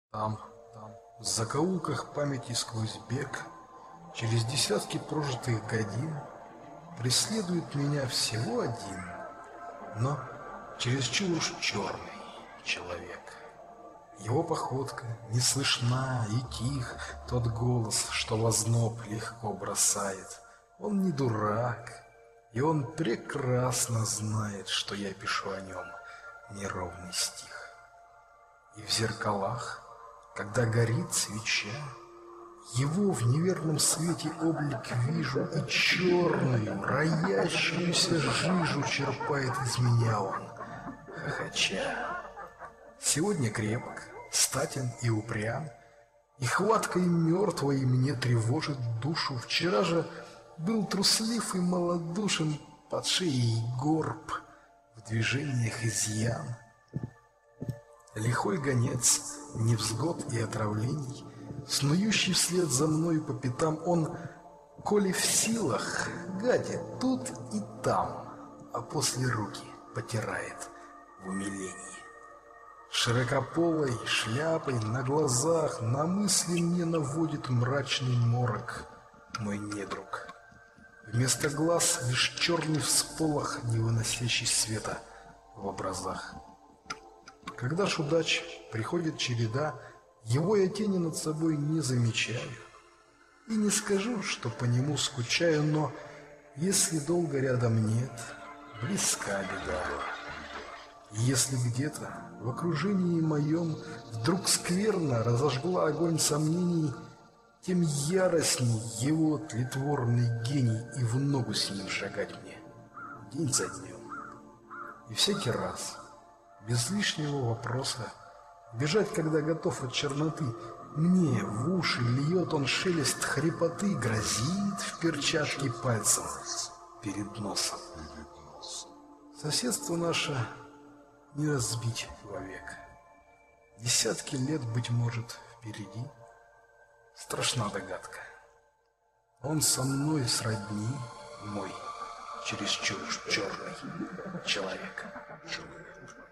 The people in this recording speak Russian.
Там, в закоулках памяти сквозь бег, через десятки прожитых годин, преследует меня всего один, но чересчур уж черный человек. Его походка не слышна и тих тот голос, что возноб легко бросает. Он не дурак, и он прекрасно знает, что я пишу о нем неровный стих. И в зеркалах, когда горит свеча, его в неверном свете облик вижу, и черную, роящуюся жижу черпает из меня он, хохоча. Сегодня крепок, статен и упрям, и хваткой мертвой мне тревожит душу. Вчера же был труслив и малодушен, под шеей горб, в движениях изъян. Лихой гонец невзгод и отравлений, снующий вслед за мною по пятам, он, коли в силах, гадит тут и там, а после руки потирает в умилении. Широкополой шляпой на глазах на мысли мне наводит мрачный морок мой недруг. Вместо глаз лишь черный всполох, не выносящий света в образах. Когда ж удач приходит череда, его я тени над собой не замечаю. И не скажу, что по нему скучаю, но если долго рядом нет, близка беда. И если где-то в окружении моем вдруг скверно разожгла огонь сомнений, тем яростней его тлетворный гений, и в ногу с ним шагать мне день за днем. И всякий раз, без лишнего вопроса, бежать, когда готов от черноты, мне в уши льет он шелест хрипоты, грозит в перчатке пальцем перед носом. Соседство наше не разбить вовек. Десятки лет, быть может, впереди. Страшна догадка. Он со мной сродни, мой чересчур черный человек.